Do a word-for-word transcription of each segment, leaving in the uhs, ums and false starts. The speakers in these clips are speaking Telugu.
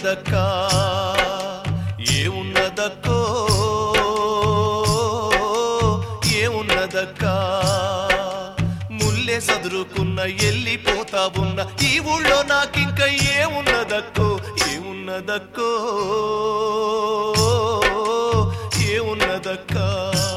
ఏమున్నదక్కా ఏమున్నదక్కో ఏమున్నదక్కా ముల్లే సదురుకున్న ఎల్లిపోతా ఉన్న ఈ ఊళ్ళో నాకింక ఏమున్నదక్కో ఏమున్నదక్కో ఏమున్నదక్కా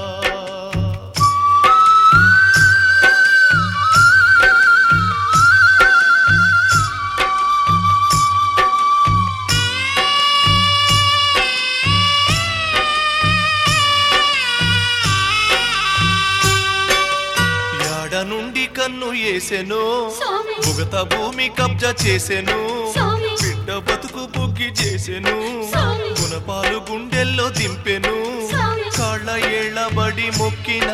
నుండి కన్ను ఏసెను ముగత భూమి కబ్జా చేసెను బిడ్డ బతుకు బుగ్గి చేసెను గుణపాలు గుండెల్లో దింపెను కాళ్ళ ఏళ్ళబడి మొక్కినా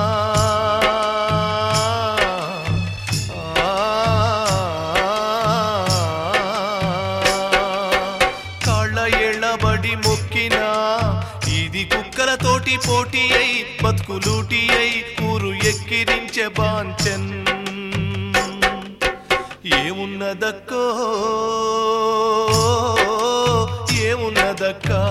కాళ్ళ ఏళ్ళబడి మొక్కినా ఇది కుక్కలతోటి పోటీ అయి బతుకులూటి అయి ఊరు ఎక్కిరించే బాంచన్ ఏమున్నదక్కో ఏమున్నదక్కా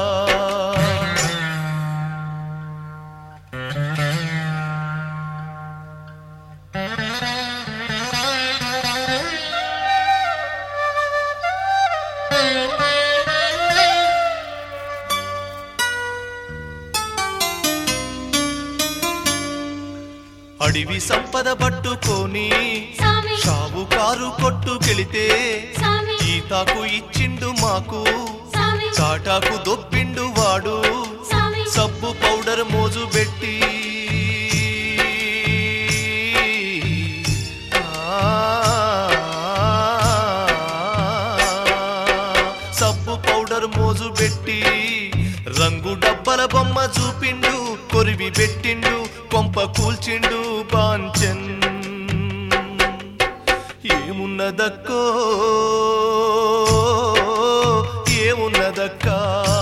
అడివి సంపద పట్టుకొని షావుకారు కొట్టుకెళితే ఈతాకు ఇచ్చిండు మాకు చాటాకు దొబ్బిండు వాడు సబ్బు పౌడర్ మోజు పెట్టి సబ్బు పౌడర్ మోజు పెట్టి రంగు డబ్బల బొమ్మ చూపిండు కొరివి పెట్టిండు కొంప కూల్చిండు బాంచన్ ఏమున్నదక్కో ఏమున్నదక్కా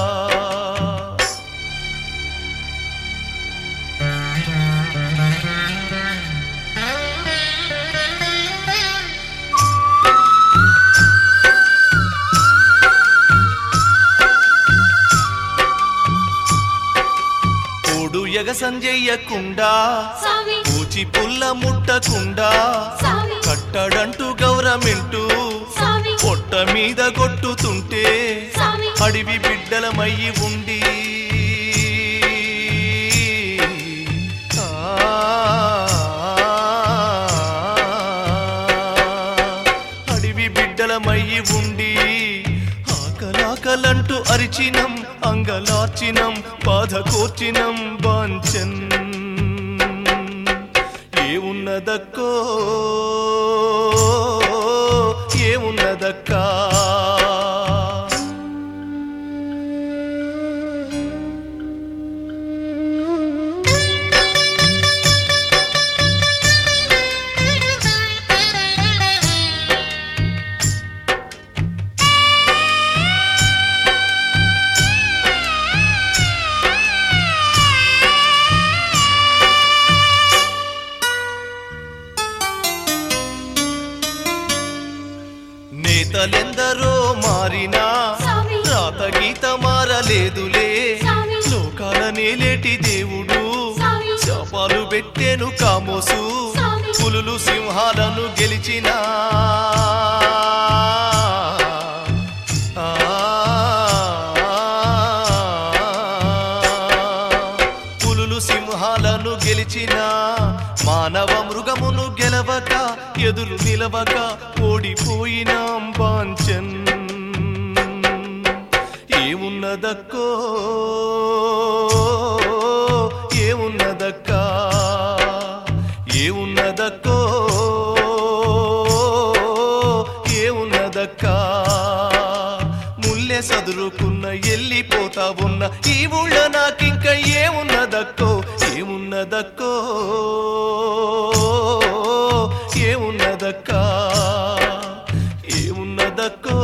ఎగసంజెయ్యకుండా పూచి పుల్ల ముట్టకుండా కట్టడంటూ గౌరమెంటూ పొట్ట మీద కొట్టుతుంటే అడివి బిడ్డలమయ్యి ఉండి అడివి బిడ్డలమయ్యి ఉండి ఆకలాకలంటూ అరిచినం అంగలార్చినం బాధ కోర్చినం బాంచన్ ఏమున్నదక్కో ఏమున్నదక్కా నేతలెందరో మారినా రాత గీత మారలేదులే లోకాల నేలేటి దేవుడు శాపాలు పెట్టెను కామోసు పులులు సింహాలను గెలిచినా పులులు సింహాలను గెలిచినా మానవ మృగమును గెలవక ఎదురు నిలవక ఓడిపోయినాం బాంచన్ ఏమున్నదక్కో ఏమున్నదక్కా ఏమున్నదక్కో ఏమున్నదక్కా ముల్లె సదురుకున్న ఎల్లిపోతా ఉన్న ఈ ఊళ్ళో నాకింక ఏమున్నదక్కో ఏమున్నదక్కో ఏమున్నదక్కా ఏమున్నదక్కో